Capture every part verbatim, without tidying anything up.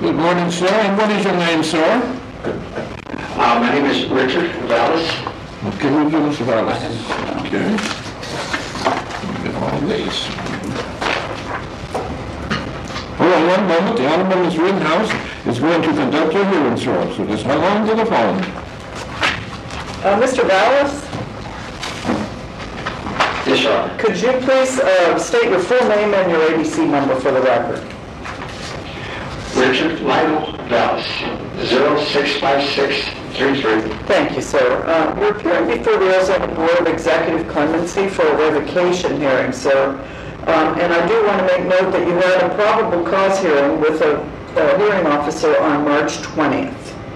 Good morning, sir. And what is your name, sir? Uh, my name is Richard Vallis. Okay, we'll give us Vallis. Okay. Get all these. Hold on one moment. The Honorable Miz Rittenhouse is going to conduct your hearing, sir. So just hang on to the phone. Uh, Mister Vallis, Yes, Your Honor. could you please uh, state your full name and your A B C number for the record? Richard Lionel Vallis, zero six five six three three. Thank you, sir. Uh, You're appearing before the Arizona Board of Executive Clemency for a revocation hearing, sir. Um, And I do want to make note that you had a probable cause hearing with a a hearing officer on March twentieth.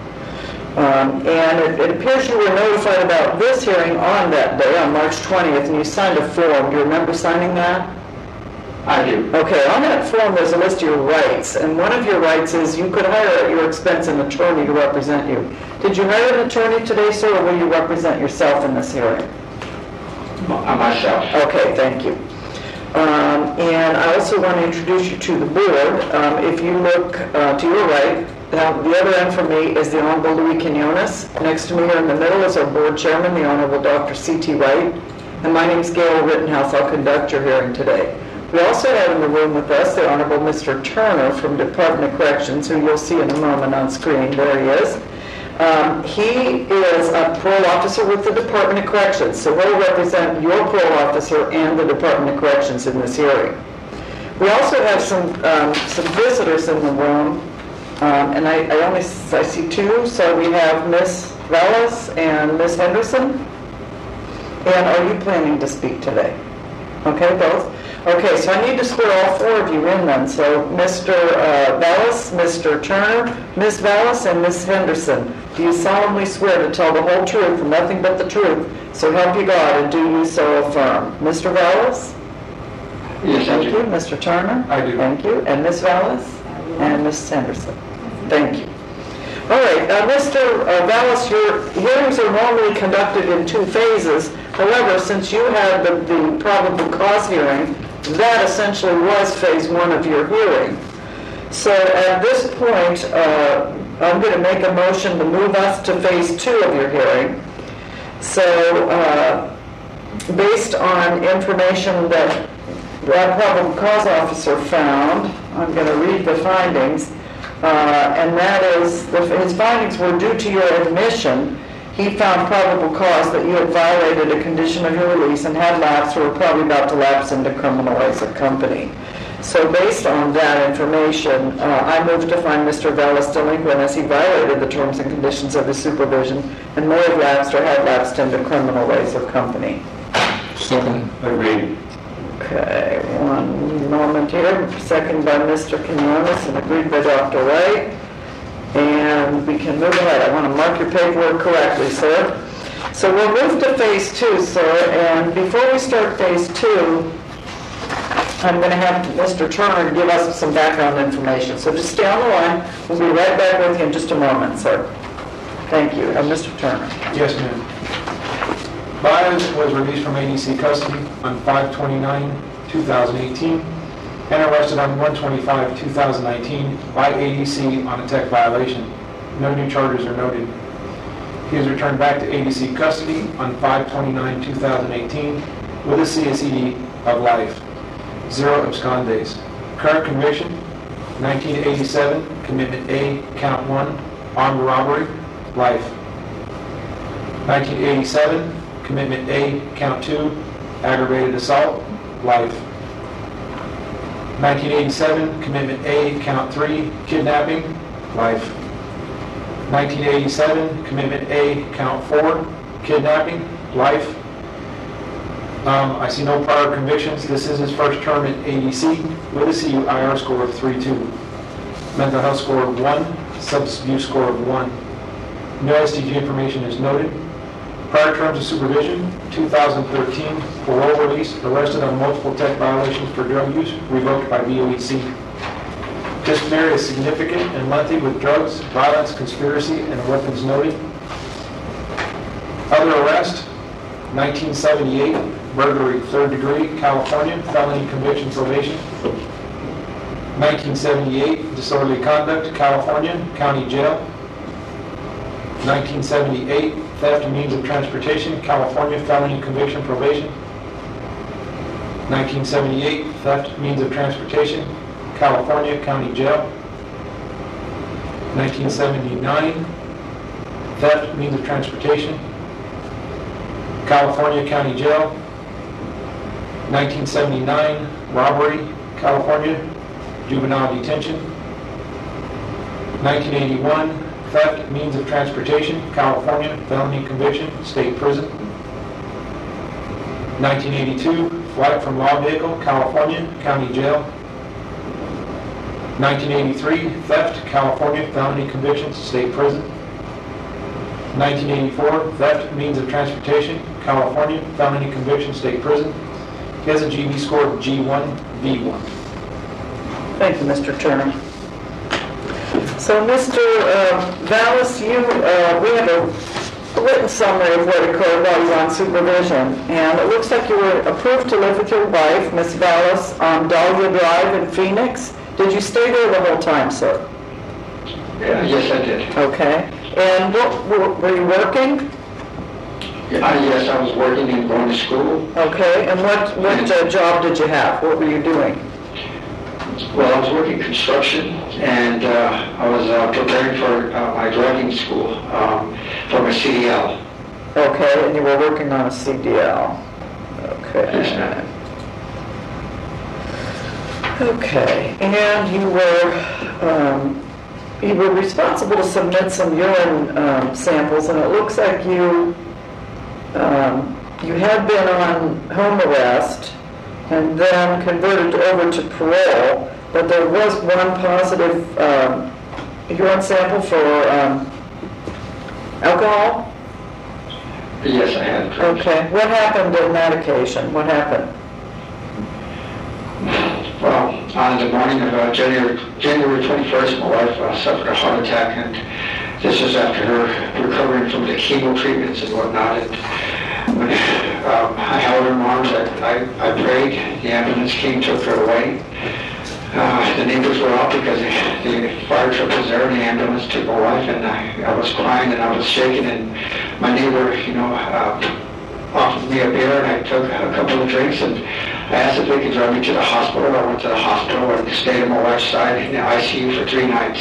Um, And it it appears you were notified about this hearing on that day, on March twentieth, and you signed a form. Do you remember signing that? I do. Okay, on that form, there's a list of your rights, and one of your rights is you could hire at your expense an attorney to represent you. Did you hire an attorney today, sir, or will you represent yourself in this hearing? Uh, myself. Okay, thank you. Um, and I also want to introduce you to the board. Um, if you look uh, to your right, now, the other end from me is the Honorable Louis Quinones. Next to me here in the middle is our board chairman, the Honorable Doctor C T Wright. And my name is Gail Rittenhouse. I'll conduct your hearing today. We also have in the room with us the Honorable Mister Turner from Department of Corrections, who you'll see in a moment on screen. There he is. Um, he is a parole officer with the Department of Corrections, so he'll represent your parole officer and the Department of Corrections in this hearing. We also have some um, some visitors in the room, um, and I, I only I see two. So we have Miz Vallis and Miz Henderson. And are you planning to speak today? Okay, both. Okay, so I need to swear all four of you in then. So Mister Uh, Vallis, Mister Turner, Miz Vallis, and Miz Henderson, do you solemnly swear to tell the whole truth and nothing but the truth, so help you God, and do you so affirm? Mister Vallis? Yes, I Thank do. you. Mister Turner? I do. Thank you. And Miz Vallis? And Miz Henderson? Thank you. All right, uh, Mister Uh, Vallis, your hearings are normally conducted in two phases. However, since you had the, the probable cause hearing, that essentially was phase one of your hearing. So at this point, uh, I'm going to make a motion to move us to phase two of your hearing. So uh, based on information that that probable cause officer found, I'm going to read the findings, uh, and that is, the, his findings were due to your admission. He found probable cause that you had violated a condition of your release and had lapsed or were probably about to lapse into criminal ways of company. So based on that information, uh, I move to find Mister Vallis delinquent as he violated the terms and conditions of his supervision and may have lapsed or had lapsed into criminal ways of company. Second. Agreed. Okay, one moment here. Second by Mister Quinones and agreed by Doctor Wright. And we can move ahead. I want to mark your paperwork correctly, sir. So we'll move to phase two, sir. And before we start phase two, I'm going to have Mister Turner give us some background information. So just stay on the line. We'll be right back with you in just a moment, sir. Thank you. And Mister Turner. Yes, ma'am. Bias was released from A D C custody on five twenty-nine two thousand eighteen and arrested on one twenty-five two thousand nineteen by A D C on a tech violation. No new charges are noted. He is returned back to A D C custody on five twenty-nine two thousand eighteen with a C S E D of life. Zero abscondes. Current conviction, nineteen eighty-seven, commitment A, count one, armed robbery, life. nineteen eighty-seven, commitment A, count two, aggravated assault, life. nineteen eighty-seven, commitment A, count three, kidnapping, life. nineteen eighty-seven, commitment A, count four, kidnapping, life. Um, I see no prior convictions. This is his first term at A D C with a C U I R score of three two. Mental health score of one, substance abuse score of one. No S T G information is noted. Prior terms of supervision, two thousand thirteen, parole release, arrested on multiple tech violations for drug use, revoked by B O E C. Disciplinary is significant and lengthy with drugs, violence, conspiracy, and weapons noted. Other arrest, nineteen seventy-eight, burglary, third degree, California, felony conviction probation. nineteen seventy-eight, disorderly conduct, California, county jail. nineteen seventy-eight, theft of means of transportation, California, felony conviction, probation. nineteen seventy-eight, theft means of transportation, California, county jail. nineteen seventy-nine, theft means of transportation, California, county jail. nineteen seventy-nine, robbery, California, juvenile detention. nineteen eighty-one, theft means of transportation, California, felony conviction, state prison. nineteen eighty-two, flight from law vehicle, California, county jail. nineteen eighty-three, theft, California, felony convictions, state prison. nineteen eighty-four, theft, means of transportation, California, felony conviction, state prison. He has a G B score of G one, B one. Thank you, Mister Turner. So, Mister uh, Vallis, you, uh, we have a written summary of what occurred while you were on supervision, and it looks like you were approved to live with your wife, Miss Vallis, on Dahlia Drive in Phoenix. Did you stay there the whole time, sir? Yeah, yes, I did. Okay. And what, were, were you working? Uh, yes, I was working and going to school. Okay. And what, what uh, job did you have? What were you doing? Well, I was working construction, and uh, I was uh, preparing for uh, my driving school um, for my C D L. Okay. And you were working on a C D L. Okay. Yes, ma'am. Okay. And you were... Um, You were responsible to submit some urine um, samples, and it looks like you um, you had been on home arrest and then converted over to parole, but there was one positive um, urine sample for um, alcohol? Yes, I had. Okay. What happened on that occasion? What happened? Well, on the morning of uh, January, January twenty-first, my wife uh, suffered a heart attack, and this was after her recovering from the chemo treatments and whatnot. And when um, I held her in my arms, I, I, I prayed. The ambulance came, took her away. Uh, the neighbors were out because the, the fire truck was there, and the ambulance took my wife, and I, I was crying and I was shaking, and my neighbor, you know, uh, offered me a beer, and I took a couple of drinks, and I asked if they could drive me to the hospital. I went to the hospital and stayed on my wife's side in the I C U for three nights.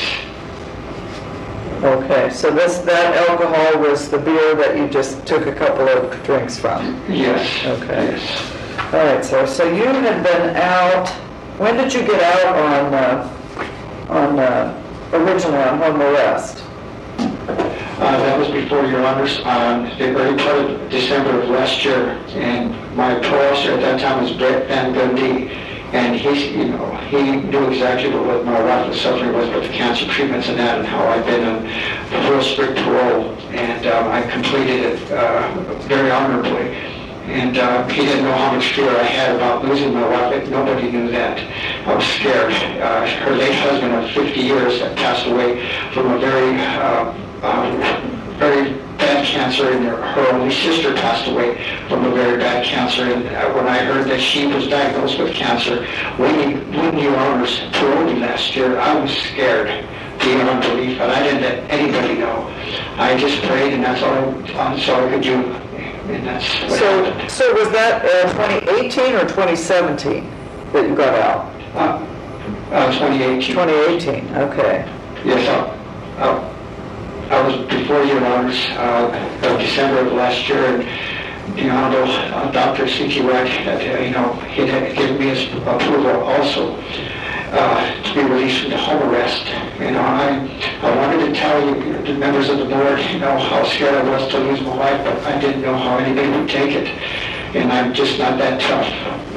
Okay, so this that alcohol was the beer that you just took a couple of drinks from? Yes. Okay. Yes. All right, sir. So you had been out. When did you get out on uh, on uh, originally on home arrest? Uh, that was before Your Honors, on the early part of December of last year, and my parole officer at that time was Brett Van Gundy, and he, you know, he knew exactly what my wife was suffering with, with the cancer treatments and that, and how I'd been on real strict parole, and um, I completed it uh, very honorably. And uh, he didn't know how much fear I had about losing my wife. Nobody knew that. I was scared. Uh, her late husband of fifty years had passed away from a very uh, Um, very bad cancer, and her, her only sister passed away from a very bad cancer. And uh, when I heard that she was diagnosed with cancer, when when Your Honors paroled me last year, I was scared beyond belief, and I didn't let anybody know. I just prayed, and that's all, that's all I could do. And that's what So, happened. so was that uh, twenty eighteen or twenty seventeen that you got out? Uh, uh, twenty eighteen. twenty eighteen, okay. Yes, I, I, I was before Your Honors, uh, of December of last year, and the Honorable uh, Doctor C T Wack, that, uh, you know, he had given me his approval also uh, to be released from the home arrest. You know, I, I wanted to tell you, the members of the board, you know, how scared I was to lose my life, but I didn't know how anybody would take it, and I'm just not that tough.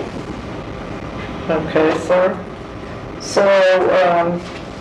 Okay, sir. So, um,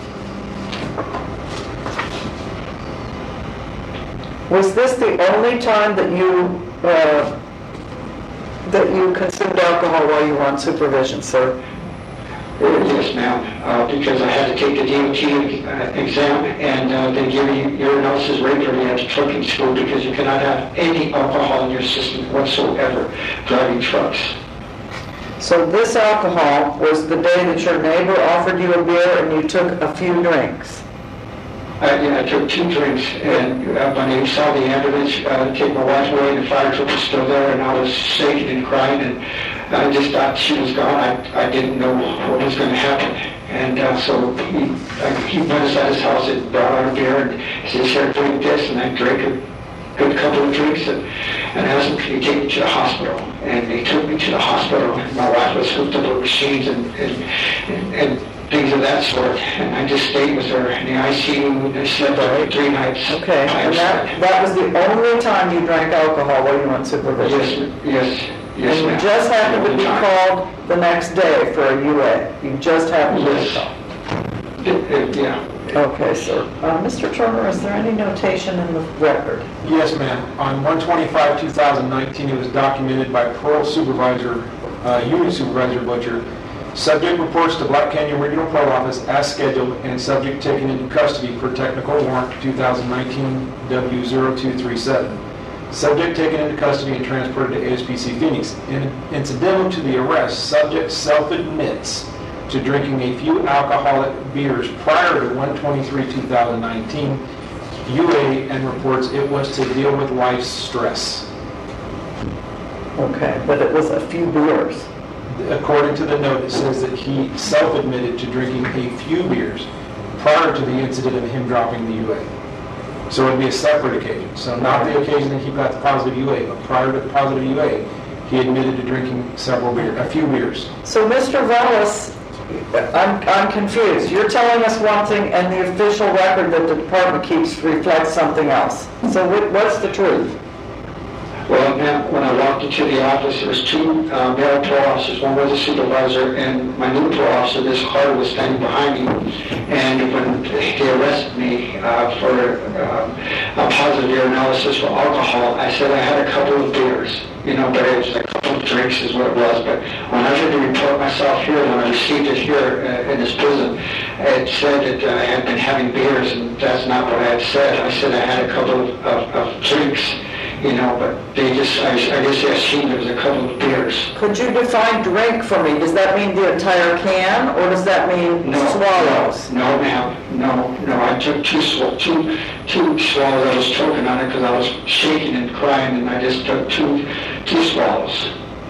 was this the only time that you uh, that you consumed alcohol while you were on supervision, sir? Yes, ma'am, uh, because I had to take the D O T uh, exam, and uh, they give you urinalysis regularly at the trucking school because you cannot have any alcohol in your system whatsoever driving trucks. So this alcohol was the day that your neighbor offered you a beer and you took a few drinks? I, yeah, I took two drinks, and uh, when I saw the ambulance uh, take my wife away, the fire truck was still there, and I was shaking and crying, and I just thought she was gone. I, I didn't know what was going to happen. And uh, so he, uh, he went inside his house and brought out a beer, and he said, "Here, drink this," and I drank a good couple of drinks, and, and asked him, "Can you take me to the hospital?" And he took me to the hospital, and my wife was hooked up with machines and, and, and, and things of that sort, and I just stayed with her in the I C U, and I slept there for three nights. Okay, by and that, herself. that was the only time you drank alcohol while you were on supervision? Yes, yes, yes, And you ma'am. just happened to be Time. called the next day for a U A? You just happened to be Yes. called? It- it- Yeah. Okay, sir. Uh, Mister Turner, is there any notation in the record? Yes, ma'am. On one twenty-five two thousand nineteen, it was documented by Parole Supervisor, uh, Unit Supervisor Butcher. Subject reports to Black Canyon Regional Parole Office as scheduled, and subject taken into custody per technical warrant two thousand nineteen W zero two three seven. Subject taken into custody and transported to A S P C Phoenix. In- Incidental to the arrest, subject self-admits to drinking a few alcoholic beers prior to one twenty-three two thousand nineteen, U A, and reports it was to deal with life's stress. Okay, but it was a few beers. According to the note, it says that he self-admitted to drinking a few beers prior to the incident of him dropping the U A. So it'd be a separate occasion. So not the occasion that he got the positive U A, but prior to the positive U A, he admitted to drinking several beer, a few beers. So, Mister Vallis, I'm, I'm confused. You're telling us one thing and the official record that the department keeps reflects something else. So what, what's the truth? Well, ma'am, when I walked into the office, there was two uh, male parole officers. One was a supervisor, and my new parole officer, this Carter, was standing behind me. And when they arrested me uh, for uh, a positive urinalysis for alcohol, I said I had a couple of beers, you know, but it was a couple of drinks is what it was. But when I did the report myself here, when I received it here uh, in this prison, it said that I had been having beers, and that's not what I had said. I said I had a couple of, of, of drinks. You know, but they just, I, I guess they assumed it was a couple of beers. Could you define drink for me? Does that mean the entire can, or does that mean No, swallows? No, ma'am, no, no, I took two, sw- two, two swallows. I was choking on it because I was shaking and crying, and I just took two, two swallows.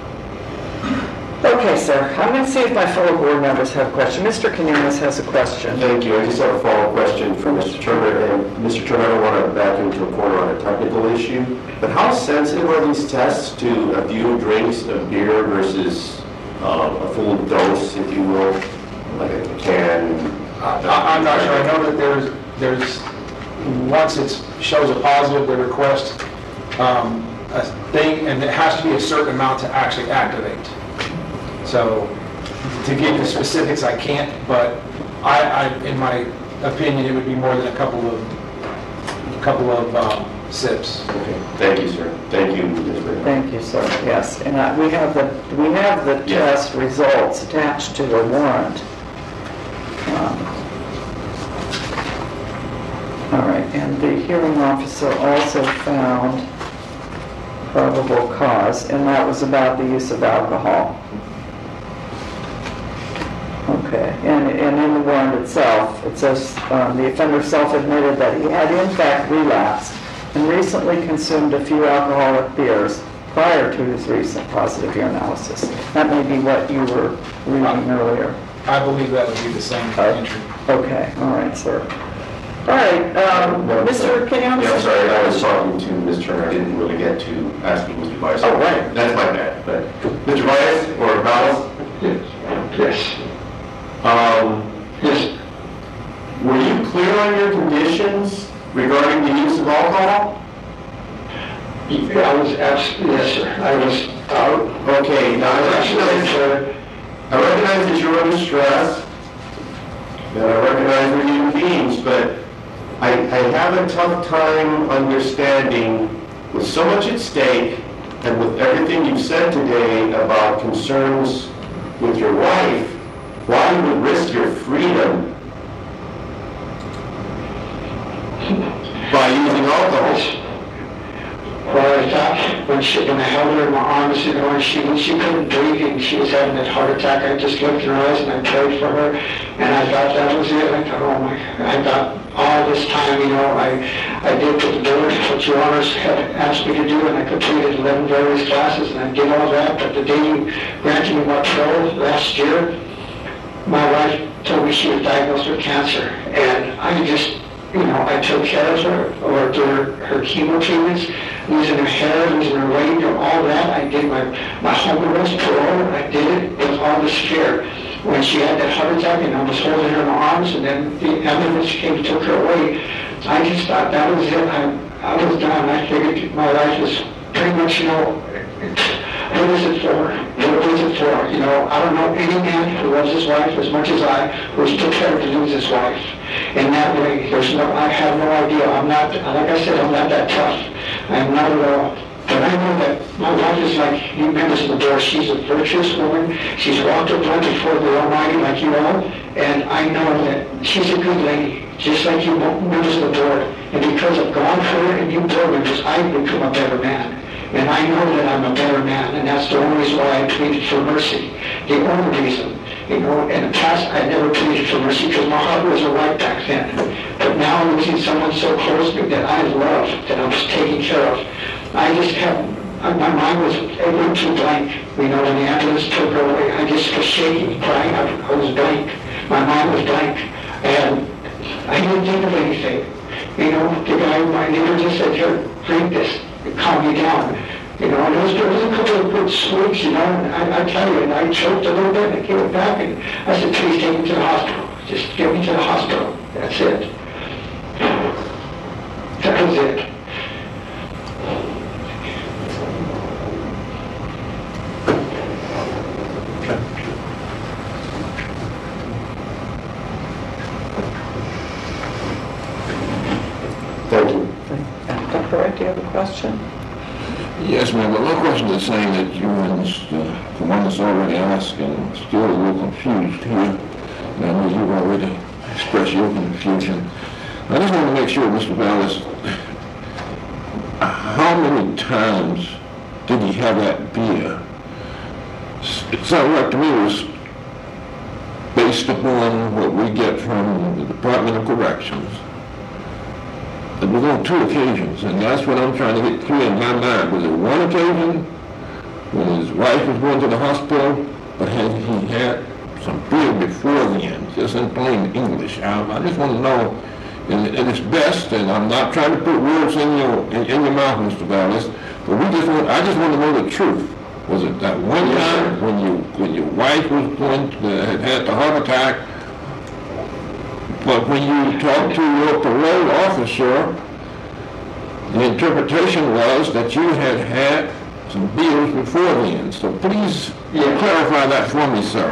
Okay, sir. I'm going to see if my fellow board members have questions. Mister Quinones has a question. Thank you. I just have a follow-up question for Mister Turner. And Mister Turner, I don't want to back into a corner on a technical issue, but how sensitive are these tests to a few drinks of beer versus uh, a full dose, if you will, like a can? I, I'm not sure. I know that there's, there's, once it shows a positive, they request um, a thing, and it has to be a certain amount to actually activate. So, to give you specifics, I can't, but I, I, in my opinion, it would be more than a couple of, a couple of um, sips. Okay. Thank you, sir. Thank you, Miz Britton. Thank you, sir. Yes, and I, we have the we have the Yes. test results attached to the warrant. Um, all right, and the hearing officer also found probable cause, and that was about the use of alcohol. Okay, and, and in the warrant itself, it says um, the offender self-admitted that he had in fact relapsed and recently consumed a few alcoholic beers prior to his recent positive urinalysis. That may be what you were reading earlier. I believe that would be the same entry. Okay, all right, sir. All right, um, No, Mister Quinones? Yeah, I'm sorry, I was talking to Miz Turner. I didn't really get to asking Mister Bias. Oh, right. That's my bad. But Mister Bias or Vallis? Yes, yes, Um, yes. were you clear on your conditions regarding the use of alcohol? Yeah, I was absolutely, yes, sir. I was out. Okay, now I recognize, Sir. I recognize that you're under stress, and I recognize we're human beings, but I, I have a tough time understanding, with so much at stake, and with everything you've said today about concerns with your wife, why you would risk your freedom by using alcohol. Well, I thought, when she, when I held her in my arms, you know, and she, she couldn't breathe and she was having that heart attack, I just looked in her eyes and I prayed for her, and I thought that was it. I thought, oh my, I thought all this time, you know, I, I did what the board, what your honors had asked me to do, and I completed eleven various classes, and I did all that, but the day you granted me my parole last year, my wife told me she was diagnosed with cancer, and I just, you know, I took care of her, or during her chemo treatments, losing her hair, losing her weight, and all that. I did my, my home arrest parole, I did it with all this fear. When she had that heart attack and I was holding her in my arms, and then the ambulance came and took her away, I just thought that was it. I, I was done. I figured my life was pretty much, you know, what is it for? What is it for? You know, I don't know any man who loves his wife as much as I, who's prepared to lose his wife. In that way, there's no, I have no idea. I'm not, like I said, I'm not that tough. I'm not at all. But I know that my wife is like you members of the board. She's a virtuous woman. She's walked upright before the Almighty like you all. And I know that she's a good lady, just like you members of the board. And because of God, her, and you board members, I've become a better man. And I know that I'm a better man, and that's the only reason why I pleaded for mercy. The only reason. You know, in the past, I never pleaded for mercy because my heart wasn't right back then. But now losing someone so close to me that I love, that I was taking care of, I just have, my mind was, it went too blank. You know, when the ambulance took her away, I just was shaking, crying, I, I was blank. My mind was blank, and I didn't think of anything. You know, the guy, my neighbor just said, here, drink this, calm me down. You know, and there was, there was a couple of good sweets, you know, and I, I tell you, and I choked a little bit, and I gave it back, and I said, please take me to the hospital. Just get me to the hospital. That's it. That was it. Thank you. Doctor Wright, do you have a question? Yes, ma'am, but my question is saying that you and uh, the one that's already asked and still a little confused here. And I know you've already expressed your confusion. I just want to make sure, Mister Vallis, how many times did he have that beer? It sounded like to me it was based upon what we get from the Department of Corrections. It was on two occasions, and that's what I'm trying to get clear in my mind. Was it one occasion when his wife was going to the hospital, but had he had some beer before then, just in plain English? I, I just want to know, and, and it's best, and I'm not trying to put words in your in, in your mouth, Mister Vallis, but we just want, I just want to know the truth. Was it that one time when you when your wife was going to, had had the heart attack? But when you talked to your parole officer, the interpretation was that you had had some beers before then. So please Yeah. clarify that for me, sir.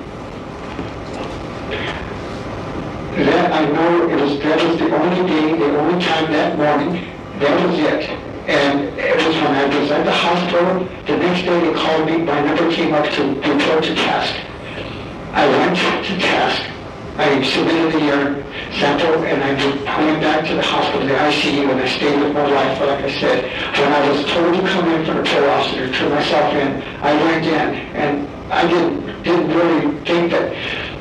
That I know it was, that was the only day, the only time that morning, that was it. And it was when I was at the hospital, the next day they called me, my number came up to report to task. I went to task. I submitted the urine sample, and I went back to the hospital, the I C U, and I stayed with my wife. But like I said, when I was told to come in for the parole officer to turn myself in, I went in, and I didn't didn't really think that.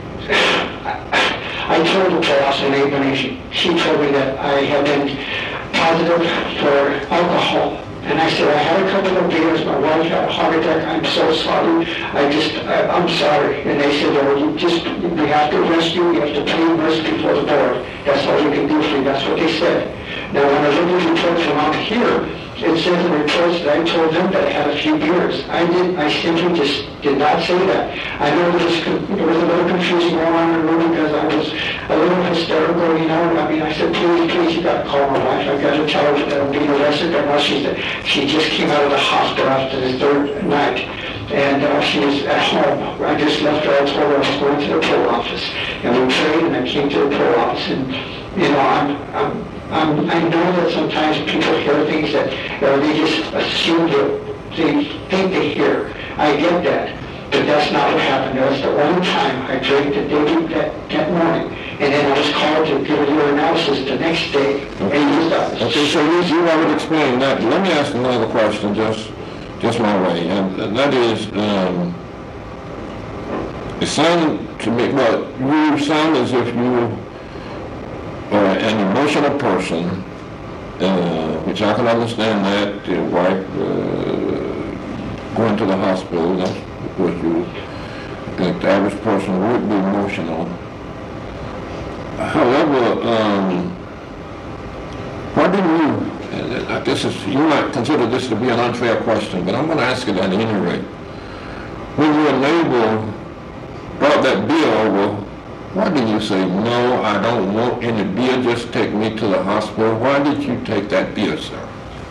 I told the parole officer, and she, she told me that I had been positive for alcohol. And I said, I had a couple of beers, my wife had a heart attack, I'm so sorry, I just, I, I'm sorry. And they said, well, you just, we have to arrest you, you have to plead mercy before the board. That's all we can do for you, that's what they said. Now, when I looked at the reports from out here, it says in the reports that I told them that I had a few beers. I did, I simply just did not say that. I know there was, there was a little confusion going on in the room because I was a little hysterical, you know. I mean, I said, please, please, you got to call my wife. I got to tell her that I'm being arrested. But now she's, she just came out of the hospital after the third night. And uh, she was at home. I just left her. I told her I was going to the parole office. And we prayed, and I came to the parole office. And, you know, I'm, I'm Um, I know that sometimes people hear things that, or they just assume that they think they hear. I get that, but that's not what happened. That's the only time I drank the day that, that morning. And then I was called to give a urinalysis the next day. And he was done. Okay, so you, you already explained that. Let me ask another question, just, just my way, and that is, um, it sounded to me, well, you sound as if you are an emotional person, uh, which I can understand that, your wife, uh, going to the hospital, that's what you, like the average person would be emotional. However, um, why do you, and I guess it's, you might consider this to be an unfair question, but I'm going to ask it at any rate. When your neighbor brought that beer over, why did you say, no, I don't want any beer, just take me to the hospital? Why did you take that beer, sir?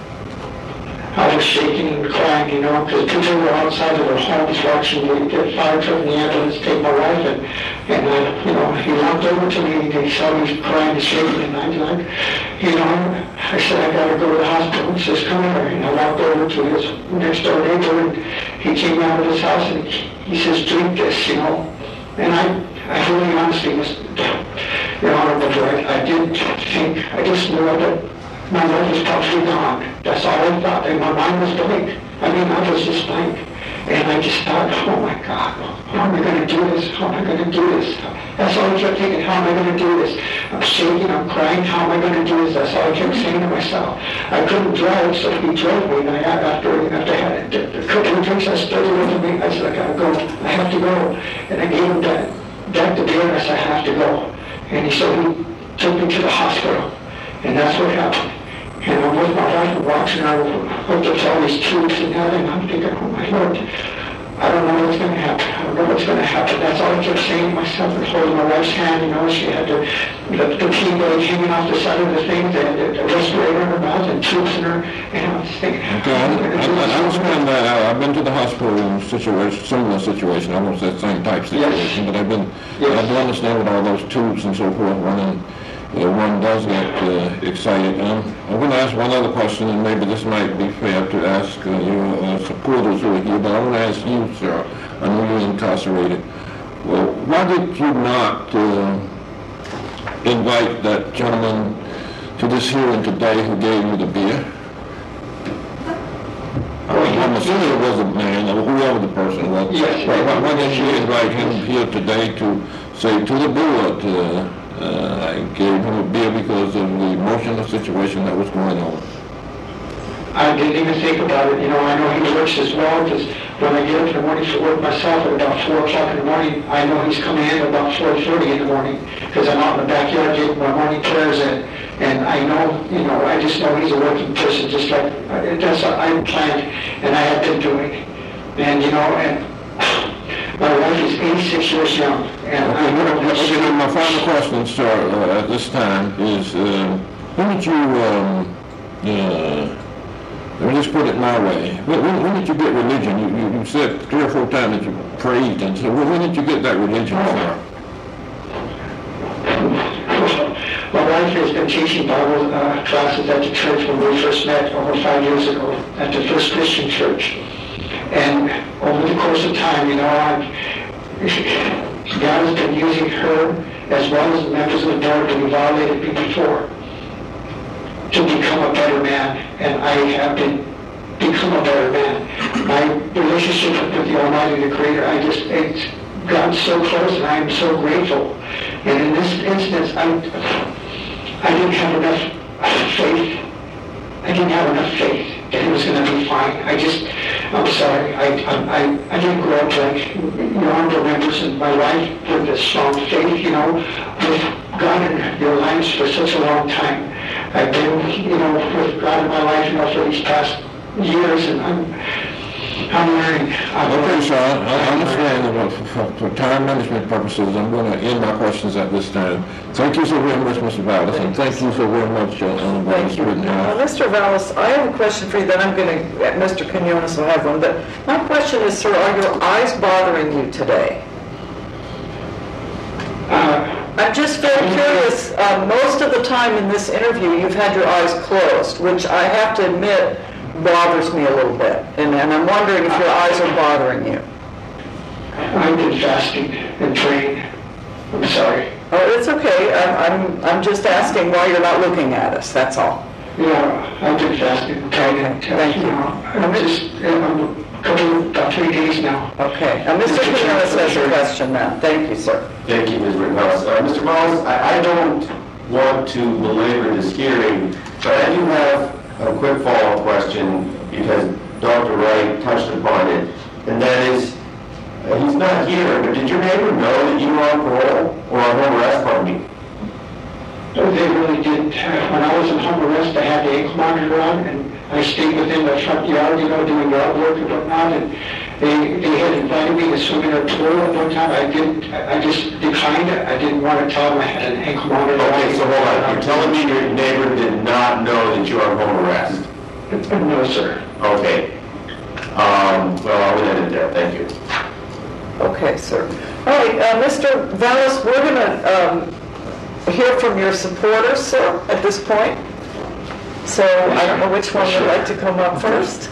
I was shaking and crying, you know, because people were outside of their homes watching me get fire truck and the ambulance take my wife, and, and uh, you know, he walked over to me, and he saw me crying and shaking, and I was like, you know, I said, I gotta go to the hospital. He says, come here, and I walked over to his next door neighbor, and he came out of his house, and he says, drink this, you know, and I, I really honestly was, you know, I, I didn't think, I just knew that my life was probably gone. That's all I thought. And my mind was blank. I mean, I was just blank. And I just thought, oh my God, how am I going to do this? How am I going to do this? That's all I kept thinking, how am I going to do this? I'm shaking, I'm crying, how am I going to do this? That's all I kept saying to myself. I couldn't drive, so he drove me. And I, after, after I had a, a couple of drinks, I started with me. I said, I got to go. I have to go. And I gave him that, that the beer, and I said, I have to go. And he, so he took me to the hospital. And that's what happened. And I'm with my wife and watching her hooked up to all these tubes and that, and I'm thinking, oh my Lord, I don't know what's going to happen. I don't know what's going to happen. That's all I kept saying to myself and holding my wife's hand. You know, she had the, the, the pee bag hanging off the side of the thing, the, the, the respirator in her mouth and tubes in her, and I was thinking, Okay, I, I, I understand that. I, I've been to the hospital in situation, similar situation. I won't say the same type situation, Yes. but I've been, Yes. I do understand with all those tubes and so forth running. Uh, one does get uh, excited. Um, I'm going to ask one other question, and maybe this might be fair to ask uh, your uh, supporters who are here, but I want to ask you, sir. I know you're incarcerated. Well, why did you not uh, invite that gentleman to this hearing today who gave you the beer? I'm assuming it was a man, or whoever the person was. Yes. Why, why, why didn't you invite him here today to say to the board, uh, uh, I gave him a beer because of the emotional situation that was going on? I didn't even think about it. You know, I know he works as well, because when I get up in the morning for work myself at about four o'clock in the morning, I know he's coming in at about four thirty in the morning, because I'm out in the backyard getting my morning prayers in. And I know, you know, I just know he's a working person, just like, that's what I planned, and I have been doing. And, you know, and my wife is eighty-six years young, and I know that she... Okay, now my final question, sir, uh, at this time is, uh, when did you, um, uh, let me just put it my way. When, when, when did you get religion? You, you, you said three or four times that you prayed, and so when, when did you get that religion, sir? My wife has been teaching Bible uh, classes at the church when we first met over five years ago at the First Christian Church. And over the course of time, you know, I've, God has been using her as well as the members of the board who violated me before to become a better man. And I have been become a better man. My relationship with the Almighty, the Creator, I just, it's gotten so close, and I am so grateful. And in this instance, I, I didn't have enough faith. I didn't have enough faith that it was going to be fine. I just, I'm sorry. I, I, I didn't grow up like your honorable members and my wife with a strong faith, you know, with God in your lives for such a long time. I've been, you know, with God in my life, you know, for these past years, and I'm, I'm learning. I'm Okay, learning. sir, I I understand that for, for, for time management purposes, I'm going to end my questions at this time. Thank you so very much, Mister Vallis, and thank you so very much, uh, Honorable Thank Mister you. Rittenhouse. Uh, Mister Vallis, I have a question for you that I'm going to, Mister Quinones will have one, but my question is, sir, are your eyes bothering you today? Uh, I'm just very curious. Uh, most of the time in this interview, you've had your eyes closed, which I have to admit bothers me a little bit. And, and I'm wondering if your eyes are bothering you. I've been fasting and praying. I'm sorry. Oh, it's okay. I'm, I'm, I'm just asking why you're not looking at us, that's all. Yeah, I'm just asking, telling Okay, you, thank you. I'm just, I'm going about three days now. Okay, now Mister Quinones has a question now. Thank you, sir. Thank you, Miz Rittenhouse. Uh, Mister Mullins, I, I don't want to belabor this hearing, but I do have a quick follow-up question because Doctor Wright touched upon it, and that is, uh, he's not here, but did your neighbor know that you were on parole or on home arrest, pardon me? No, they really did. Uh, When I was in home arrest, I had the ankle monitor on, and I stayed within the front yard, you know, doing yard work and whatnot, and they, they had invited me to swim in their pool at one time. I didn't, I I just declined it. I didn't want to tell them I had an ankle monitor. Okay, so hold on. You're telling me your neighbor did not know that you were on home arrest? No, sir. Okay. Um, well, I'll leave it there. Thank you. Okay, sir. All right, uh, Mister Vallis, we're going to um, hear from your supporters, sir, at this point. So I don't know which one would like to come up first.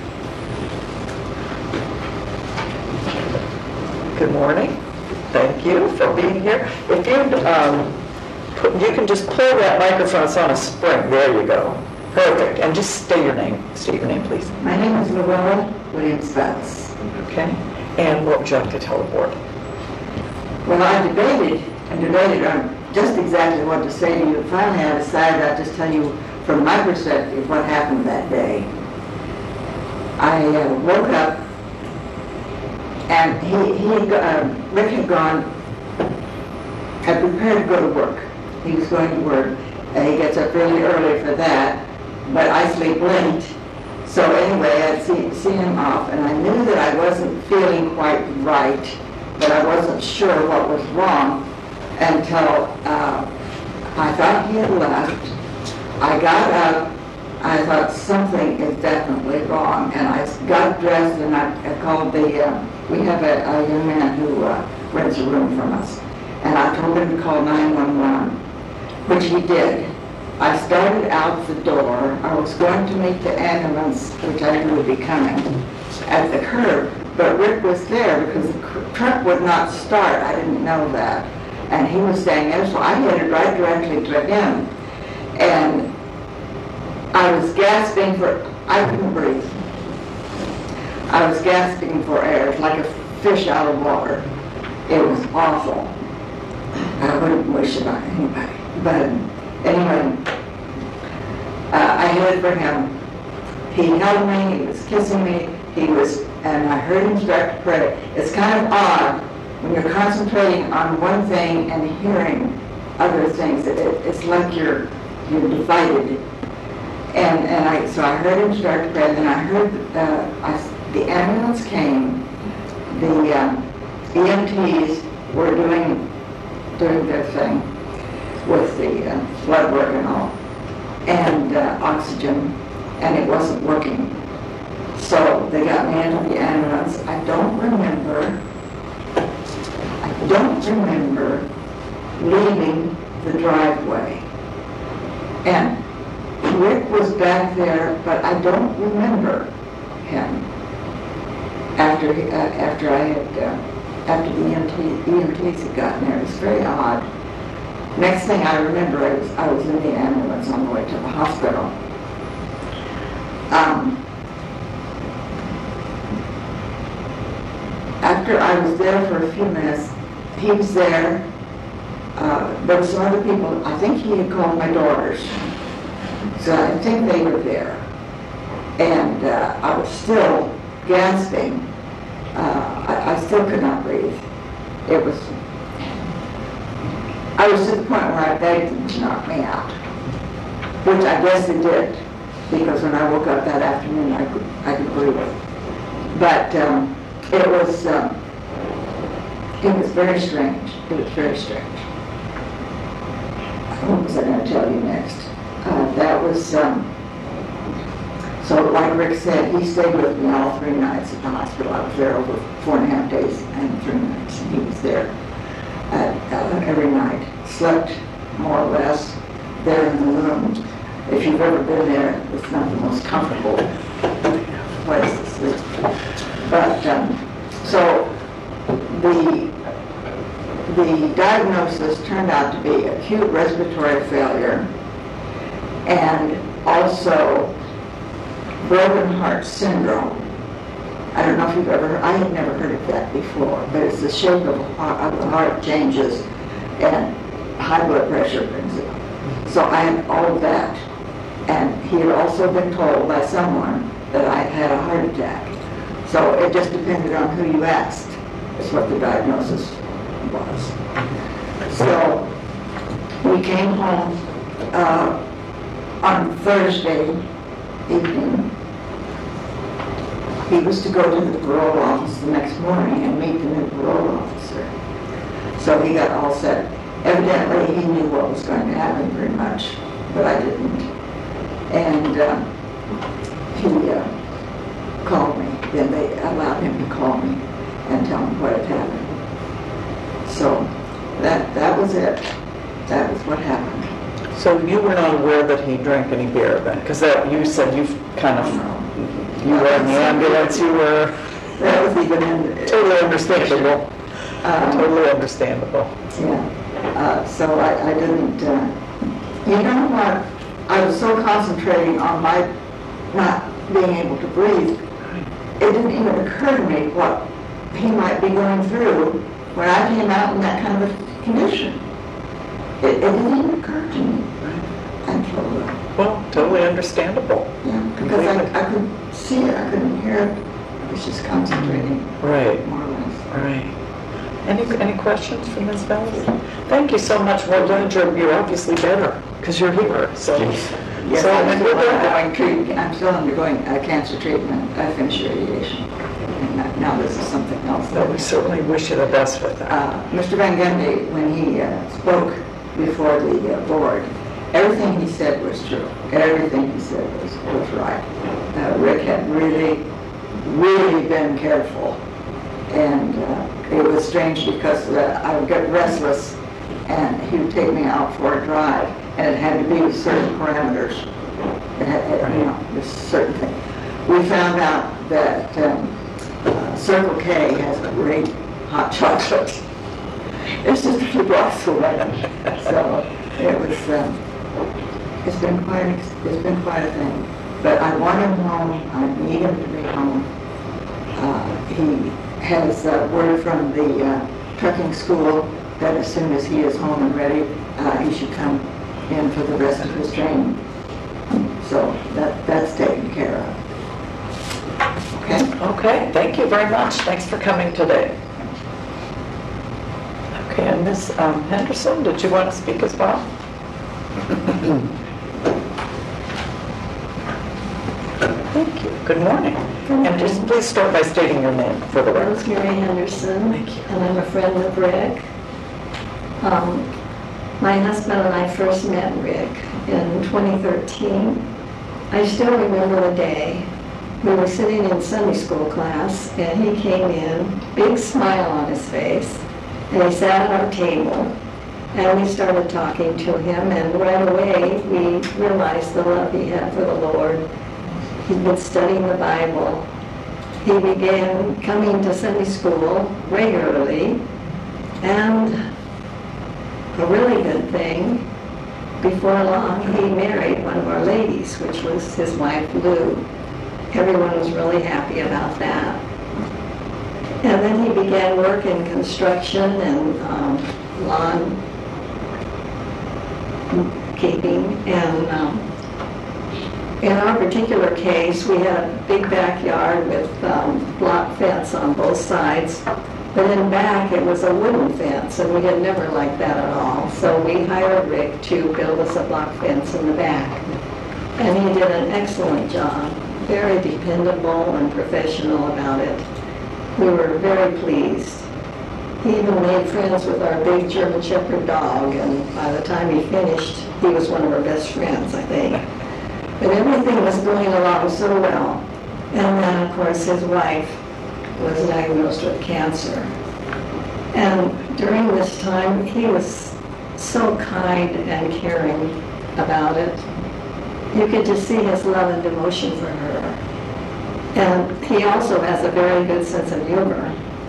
Good morning. Thank you for being here. If you, um, put, you can just pull that microphone, it's on a spring. There you go. Perfect. And just state your name. State your name, please. My name is Luella Williams-Vallis. Okay. And what would you like to tell the board? Well, I debated and debated on just exactly what to say to you. Finally, I decided I'd just tell you from my perspective what happened that day. I uh, woke up and he, he had, uh, Rick had gone, had prepared to go to work. He was going to work. And he gets up really early for that, but I sleep late. So anyway, I'd see, see him off, and I knew that I wasn't feeling quite right, but I wasn't sure what was wrong until uh, I thought he had left. I got up, I thought something is definitely wrong, and I got dressed and I, I called the, uh, we have a, a young man who uh, rents a room from us, and I told him to call nine one one, which he did. I started out the door. I was going to meet the ambulance, which I knew would be coming, at the curb, but Rick was there because the truck would not start. I didn't know that. And he was staying there, so I headed right directly to him. And I was gasping for, I couldn't breathe. I was gasping for air, like a fish out of water. It was awful. I wouldn't wish it on anybody. But anyway, uh, I headed for him. He held me, he was kissing me, he was, and I heard him start to pray. It's kind of odd when you're concentrating on one thing and hearing other things. It, it, it's like you're you're divided. And and I so I heard him start to pray. And then I heard uh, I, the ambulance came. The um, E M Ts were doing doing their thing with the uh, blood work and all, and uh, oxygen, and it wasn't working. So they got me into the ambulance. I don't remember, I don't remember leaving the driveway. And Rick was back there, but I don't remember him after, he, uh, after I had, uh, after the E M T, E M Ts had gotten there. It was very odd. Next thing I remember, I was, I was in the ambulance on the way to the hospital. Um, after I was there for a few minutes, he was there. Uh, there were some other people. I think he had called my daughters. So I think they were there. And uh, I was still gasping. Uh, I, I still could not breathe. It was, I was to the point where I begged them to knock me out, which I guess they did, because when I woke up that afternoon, I could, I could breathe. But um, it was, um, it was very strange. It was very strange. What was I going to tell you next? Uh, that was, um, so like Rick said, he stayed with me all three nights at the hospital. I was there over four and a half days and three nights, and he was there at, uh, every night. Slept more or less there in the room. If you've ever been there, it's not the most comfortable place to sleep. But, um, so the the diagnosis turned out to be acute respiratory failure and also broken heart syndrome. I don't know if you've ever, I had never heard of that before, but it's the shape of, of the heart changes and high blood pressure brings it. So I had all of that. And he had also been told by someone that I had a heart attack. So it just depended on who you asked, is what the diagnosis was. So we came home uh, on Thursday evening. He was to go to the parole office the next morning and meet the new parole officer. So he got all set. Evidently, he knew what was going to happen pretty much, but I didn't. And uh, he uh, called me. Then they allowed him to call me and tell me what had happened. So that that was it. That was what happened. So you were not aware that he drank any beer then? Because that, you said you've kind of, you were in the ambulance, you were... That was even in... Totally understandable. Um, Totally understandable. Yeah. Uh, so I, I didn't... Uh, you know what? I was so concentrating on my not being able to breathe, it didn't even occur to me what he might be going through when I came out in that kind of a condition. It, it didn't even occur to me until, uh, Well, totally understandable. yeah, because I, I couldn't see it, I couldn't hear it. I was just concentrating, Right, more or less. right. Any, any questions for Miz Bellis? Thank you so much. Well done, you're, you're obviously better because you're here, so. Yes, So, I'm and still we're good. undergoing treatment, I'm still undergoing uh, cancer treatment. I finished radiation. And now- now this is something else. No, we certainly wish you the best with that. Uh, Mister Van Gundy, when he uh, spoke before the uh, board, everything he said was true. Everything he said was, was right. Uh, Rick had really, really been careful. And uh, it was strange because uh, I would get restless and he would take me out for a drive, and it had to be with certain parameters. It had, it, you know, this certain thing. We found out that um, uh, Circle K has a great hot chocolate. It's just a few blocks away. So it was, um, it's been quite, it's been quite a thing. But I want him home. I need him to be home. Uh, he has uh, word from the uh, trucking school that as soon as he is home and ready, uh, he should come in for the rest of his training. So that that's taken care of. Okay? Okay, thank you very much. Thanks for coming today. Okay, and Miz um, Henderson, did you want to speak as well? Thank you. Good morning. And just please start by stating your name for the record. Rosemary Henderson, Thank you. and I'm a friend of Rick. Um, my husband and I first met Rick in twenty thirteen. I still remember the day. We were sitting in Sunday school class, and he came in, big smile on his face, and he sat at our table, and we started talking to him, and right away we realized the love he had for the Lord. He'd been studying the Bible. He began coming to Sunday school regularly, and a really good thing, before long he married one of our ladies, which was his wife Lou. Everyone was really happy about that. And then he began work in construction and um, lawn keeping, and um, in our particular case, we had a big backyard with um, block fence on both sides, but in back it was a wooden fence, and we had never liked that at all. So we hired Rick to build us a block fence in the back, and he did an excellent job, very dependable and professional about it. We were very pleased. He even made friends with our big German Shepherd dog, and by the time he finished, he was one of our best friends, I think. But everything was going along so well. And then, of course, his wife was diagnosed with cancer. And during this time, he was so kind and caring about it. You could just see his love and devotion for her. And he also has a very good sense of humor.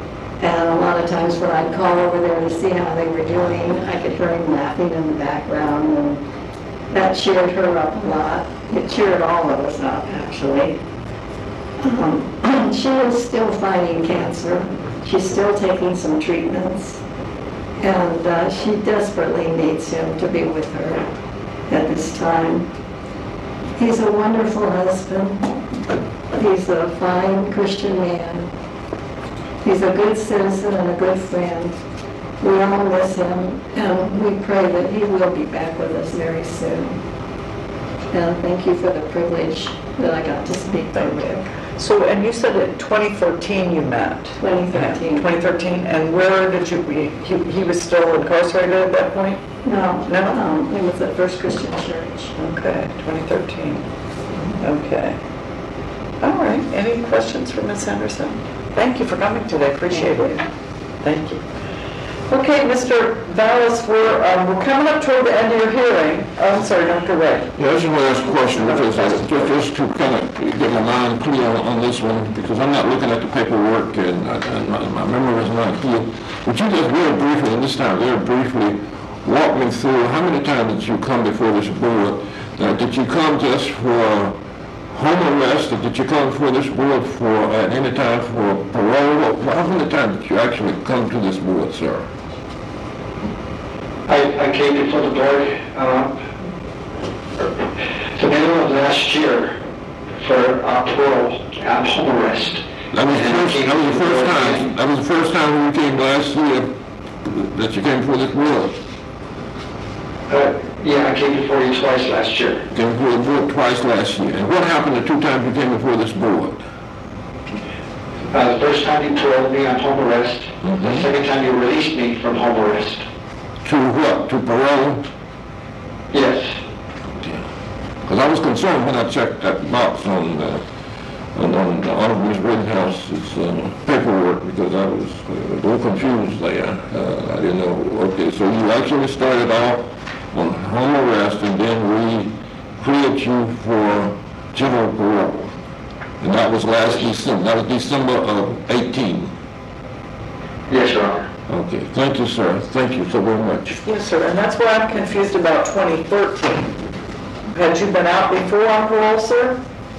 And a lot of times when I'd call over there to see how they were doing, I could hear him laughing in the background, and that cheered her up a lot. It cheered all of us up, actually. Um, she is still fighting cancer. She's still taking some treatments, and uh, she desperately needs him to be with her at this time. He's a wonderful husband. He's a fine Christian man. He's a good citizen and a good friend. We all miss him, and we pray that he will be back with us very soon. And thank you for the privilege that I got to speak to Rick. So, and you said in twenty thirteen you met? twenty thirteen. twenty thirteen, and where did you, he, he was still incarcerated at that point? No, No? um, it was at First Christian Church. Okay, twenty thirteen. Okay. All right, any questions for Miz Henderson? Thank you for coming today, appreciate it. Thank you. Okay, Mister Vallis, we're, um, we're coming up toward the end of your hearing. Oh, I'm sorry, Doctor Ray. Yeah, I just want to ask a question, because I, just, just to kind of get my mind clear on, on this one, because I'm not looking at the paperwork and, and my, my memory is not clear. Would you just very briefly, and this time very briefly, walk me through how many times did you come before this board? Uh, did you come just for home arrest, or did you come before this board for, at any time for parole? Or how many times did you actually come to this board, sir? I, I came before the board uh, the middle of last year for uh, parole and home arrest. That was the And I first, came that was the before first the time, board. that was the first time when you came last year that you came before this board. Uh, yeah, I came before you twice last year. Came before the board twice last year. And what happened the two times you came before this board? Uh, the first time you paroled me on home arrest. Mhm. The second time you released me from home arrest. To what? To parole? Yes. Because I was concerned when I checked that box on, uh, on, on the Honorable Miz Rittenhouse's uh, paperwork, because I was uh, a little confused there. Uh, I didn't know, okay, so you actually started off on home arrest, and then we cleared you for general parole. And that was last December, that was December of eighteen. Yes, Your Honor. Okay, thank you, sir. Thank you so very much. Yes, sir, and that's why I'm confused about twenty thirteen. Had you been out before on parole, sir?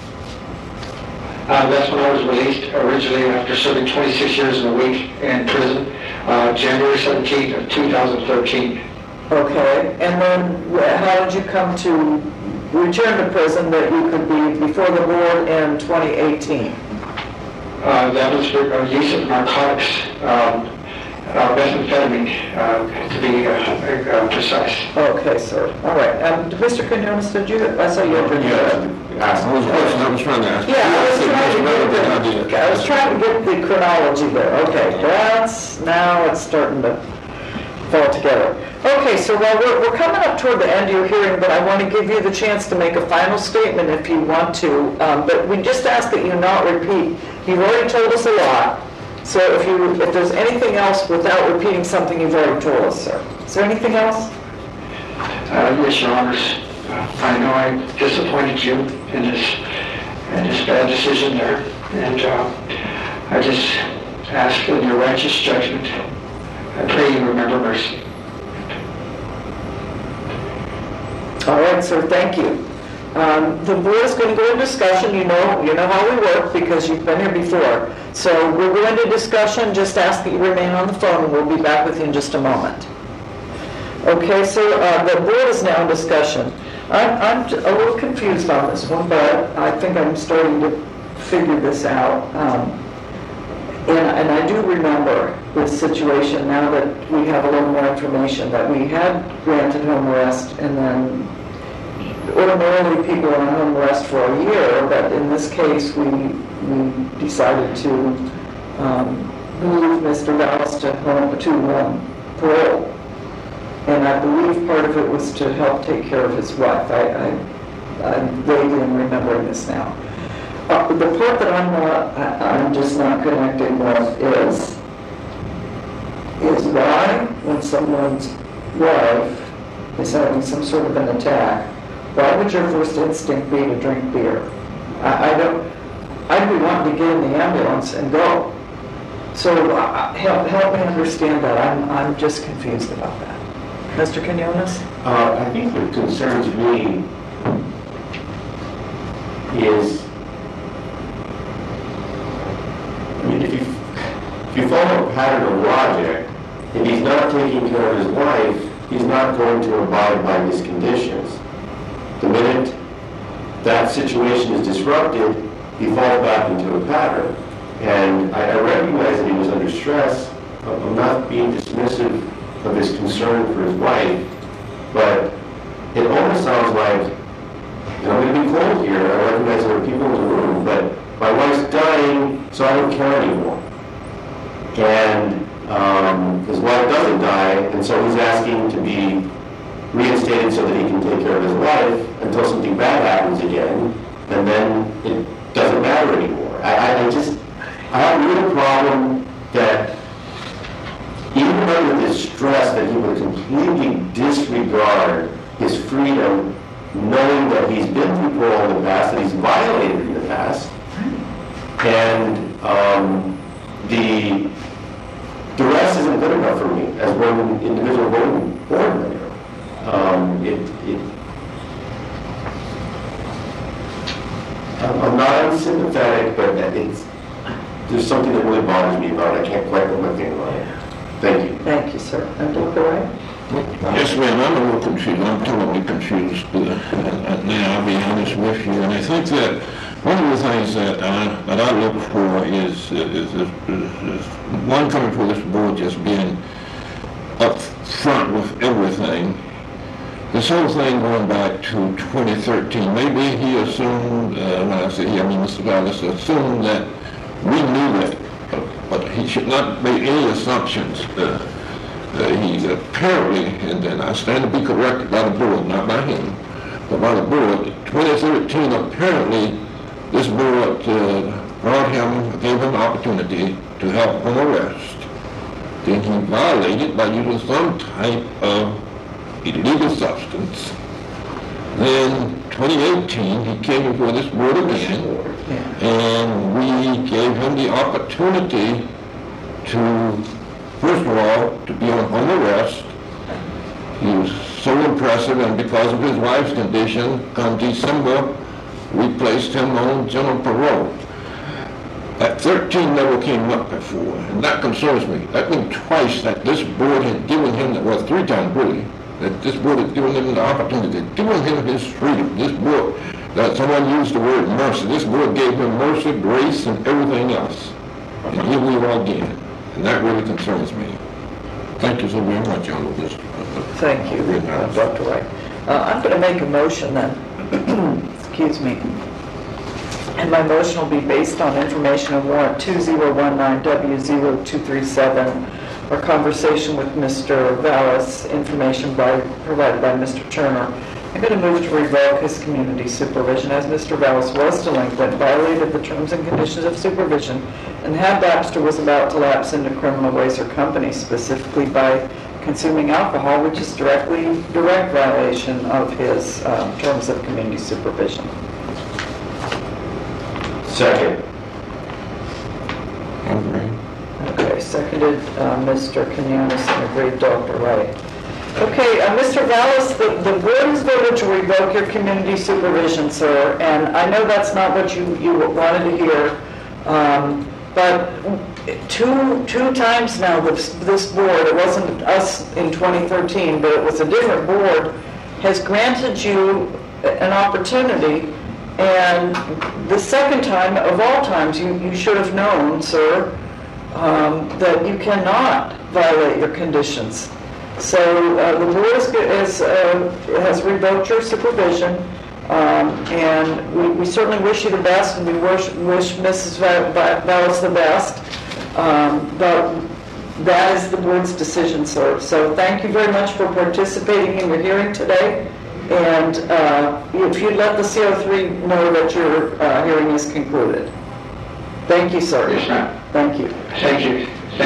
Uh, that's when I was released originally after serving twenty-six years and a week in prison, uh, January seventeenth of two thousand thirteen. Okay, and then wh- how did you come to return to prison that you could be before the board in twenty eighteen? Uh, that was for uh, use of narcotics, um, uh, methamphetamine, uh, to be uh, uh, precise. Okay, sir, all right. Um, Mister Quinones, did you, I saw you open your hand. That was the question I was trying to ask. Yeah, I was trying to Idea. get the, I was trying to get the chronology there. Okay, that's, now it's starting to fall together. Okay, so while we're, we're coming up toward the end of your hearing, but I want to give you the chance to make a final statement if you want to. Um, but we just ask that you not repeat. You've already told us a lot. So if you, if there's anything else without repeating something you've already told us, sir. Is there anything else? Uh, yes, Your Honors. Uh, I know I disappointed you in this, in this bad decision there, and uh, I just ask in your righteous judgment, I pray you remember mercy. All right, sir, thank you. Um, the board is going to go into discussion. You know, you know how we work because you've been here before. So we'll go into discussion. Just ask that you remain on the phone, and we'll be back with you in just a moment. Okay, so uh, the board is now in discussion. I'm, I'm j- a little confused on this one, but I think I'm starting to figure this out. Um, and, and I do remember this situation now that we have a little more information, that we had granted home arrest, and then ordinarily people are on home arrest for a year, but in this case we we decided to um, move Mister Vallis to home to um, parole. And I believe part of it was to help take care of his wife. I, I, I'm vaguely remembering this now. Uh, the part that I'm not, I, I'm just not connecting with is, is why, when someone's wife is having some sort of an attack, why would your first instinct be to drink beer? I, I don't, I'd be wanting to get in the ambulance and go. So uh, help, help me understand that. I'm, I'm just confused about that. Mister Quinones? Uh, I think what concerns me is, I mean, if you, if you follow a pattern of logic, if he's not taking care of his wife, he's not going to abide by his conditions. The minute that situation is disrupted, he falls back into a pattern. And I, I recognize that he was under stress. I'm not being dismissive of his concern for his wife, but it almost sounds like, and I'm going to be cold here, I recognize there are people in the room, but my wife's dying, so I don't care anymore. And um, his wife doesn't die, and so he's asking to be reinstated so that he can take care of his wife until something bad happens again, and then it doesn't matter anymore. I, I, I just, I have a real problem that even under this stress that he would completely disregard his freedom, knowing that he's been through parole in the past, that he's violated in the past, and um, the duress isn't good enough for me as one individual voting board member. Um, it, it, I'm I'm not unsympathetic, but it's, there's something that really bothers me about it. I can't quite put my finger on it. Thank you. Thank you, sir. And Doctor Wright? Yes, ma'am, I'm a little confused, I'm totally confused, uh, and now I'll be honest with you, and I think that one of the things that I, that I look for is, is, is, is one coming for this board just being up front with everything. This whole thing going back to twenty thirteen, maybe he assumed, uh, when I say he, I mean Mister Vallis, assumed that we knew that, uh, but he should not make any assumptions. Uh, Uh, he apparently, and then I stand to be corrected by the board, not by him, but by the board, twenty thirteen, apparently this board uh, brought him, gave him opportunity to have home arrest. Then he violated by using some type of illegal substance. Then twenty eighteen, he came before this board again, and we gave him the opportunity to, first of all, to be on home arrest. He was so impressive, and because of his wife's condition, come December, we placed him on general parole. That thirteen never came up before, and that concerns me. That been twice that this board had given him, well, three times really, that this board had given him the opportunity, given him his freedom. This board, that someone used the word mercy, this board gave him mercy, grace, and everything else. And here we are again. And that really concerns me. Thank you so very much, Your Honor. Thank you, uh, Doctor Wright. Uh, I'm going to make a motion then. Excuse me. And my motion will be based on information of warrant two zero one nine W zero two three seven, or conversation with Mister Vallis, information by, provided by Mister Turner. I'm going to move to revoke his community supervision, as Mister Vallis was delinquent, violated the terms and conditions of supervision, and had Baxter was about to lapse into criminal ways or company, specifically by consuming alcohol, which is directly direct violation of his um, terms of community supervision. Second. Okay, seconded uh, Mister Quinones and agreed Doctor Wright. Okay, uh, Mister Vallis, the, the board has voted to revoke your community supervision, sir, and I know that's not what you, you wanted to hear, um, but two two times now this, this board, it wasn't us in twenty thirteen, but it was a different board, has granted you an opportunity, and the second time of all times, you, you should have known, sir, um, that you cannot violate your conditions. So uh, the board is, is, uh, has revoked your supervision, um, and we, we certainly wish you the best, and we wish, wish Missus Vallis the best, um, but that is the board's decision, sir. So thank you very much for participating in your hearing today, and uh, if you'd let the C O three know that your uh, hearing is concluded. Thank you, sir. Yes, ma'am. Thank you. Thank you.